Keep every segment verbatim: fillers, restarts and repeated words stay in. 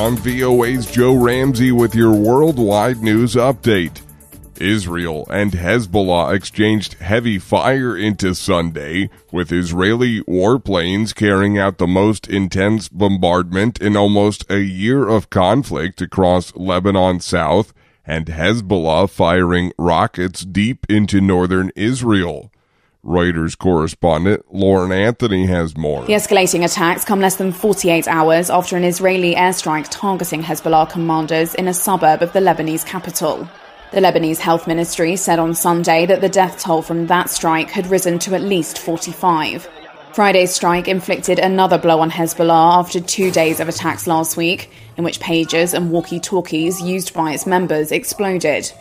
I'm V O A's Joe Ramsey with your worldwide news update. Israel and Hezbollah exchanged heavy fire into Sunday, with Israeli warplanes carrying out the most intense bombardment in almost a year of conflict across Lebanon South, and Hezbollah firing rockets deep into northern Israel. Reuters correspondent Lauren Anthony has more. The escalating attacks come less than forty-eight hours after an Israeli airstrike targeting Hezbollah commanders in a suburb of the Lebanese capital. The Lebanese Health Ministry said on Sunday that the death toll from that strike had risen to at least forty-five. Friday's strike inflicted another blow on Hezbollah after two days of attacks last week, in which pagers and walkie-talkies used by its members exploded.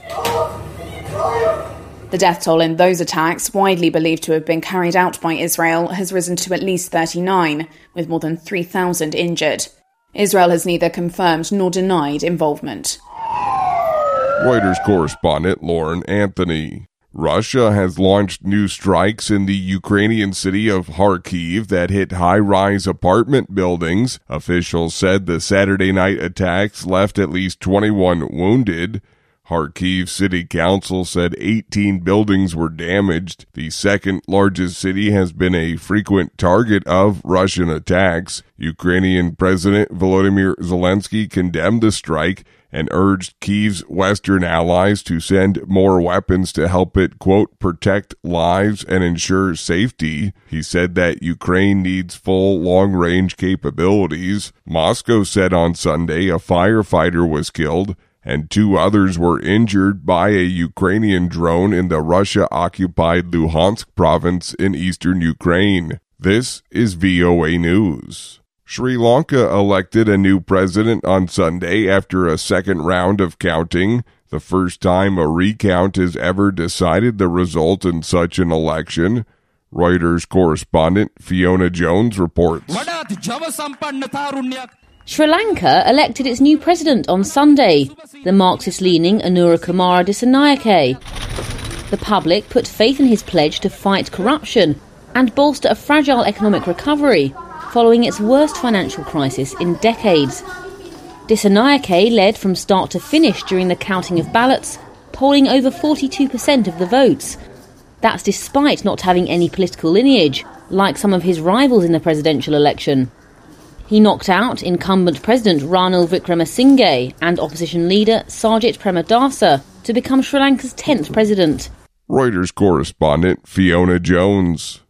The death toll in those attacks, widely believed to have been carried out by Israel, has risen to at least thirty-nine, with more than three thousand injured. Israel has neither confirmed nor denied involvement. Reuters correspondent Lauren Anthony. Russia has launched new strikes in the Ukrainian city of Kharkiv that hit high-rise apartment buildings. Officials said the Saturday night attacks left at least twenty-one wounded. Kharkiv City Council said eighteen buildings were damaged. The second largest city has been a frequent target of Russian attacks. Ukrainian President Volodymyr Zelensky condemned the strike and urged Kyiv's Western allies to send more weapons to help it, quote, protect lives and ensure safety. He said that Ukraine needs full long-range capabilities. Moscow said on Sunday a firefighter was killed and two others were injured by a Ukrainian drone in the Russia-occupied Luhansk province in eastern Ukraine. This is V O A News. Sri Lanka elected a new president on Sunday after a second round of counting, the first time a recount has ever decided the result in such an election. Reuters correspondent Fiona Jones reports. Sri Lanka elected its new president on Sunday, the Marxist-leaning Anura Kumara Dissanayake. The public put faith in his pledge to fight corruption and bolster a fragile economic recovery following its worst financial crisis in decades. Dissanayake led from start to finish during the counting of ballots, polling over forty-two percent of the votes. That's despite not having any political lineage, like some of his rivals in the presidential election. He knocked out incumbent President Ranil Wickremesinghe and opposition leader Sajit Premadasa to become Sri Lanka's tenth president. Reuters correspondent Fiona Jones.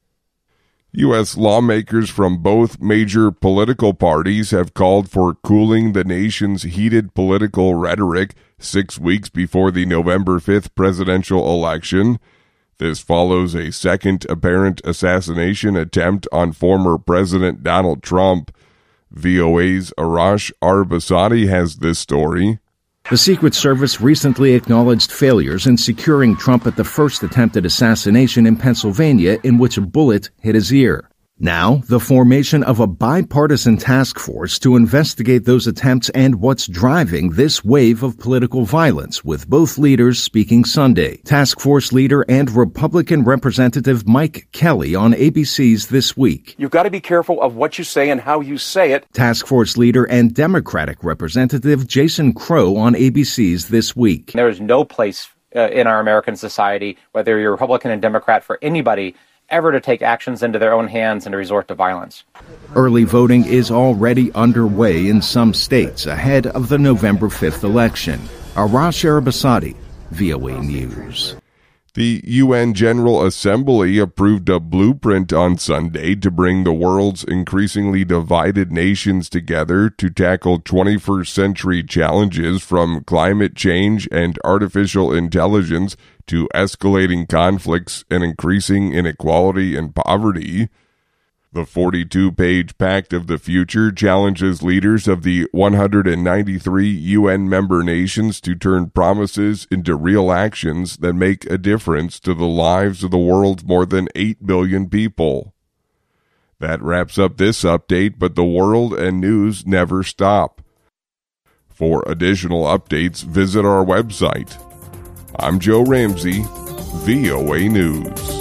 U S lawmakers from both major political parties have called for cooling the nation's heated political rhetoric six weeks before the November fifth presidential election. This follows a second apparent assassination attempt on former President Donald Trump. V O A's Arash Arabasadi has this story. The Secret Service recently acknowledged failures in securing Trump at the first attempted assassination in Pennsylvania, in which a bullet hit his ear. Now, the formation of a bipartisan task force to investigate those attempts and what's driving this wave of political violence, with both leaders speaking Sunday. Task force leader and Republican Representative Mike Kelly on A B C's This Week. You've got to be careful of what you say and how you say it. Task force leader and Democratic Representative Jason Crow on A B C's This Week. There is no place uh, in our American society, whether you're Republican and Democrat, for anybody ever to take actions into their own hands and to resort to violence. Early voting is already underway in some states ahead of the November fifth election. Arash Arabasadi, V O A News. The U N General Assembly approved a blueprint on Sunday to bring the world's increasingly divided nations together to tackle twenty-first century challenges, from climate change and artificial intelligence to escalating conflicts and increasing inequality and poverty. The forty-two page Pact of the Future challenges leaders of the one hundred ninety-three U N member nations to turn promises into real actions that make a difference to the lives of the world's more than eight billion people. That wraps up this update, but the world and news never stop. For additional updates, visit our website. I'm Joe Ramsey, V O A News.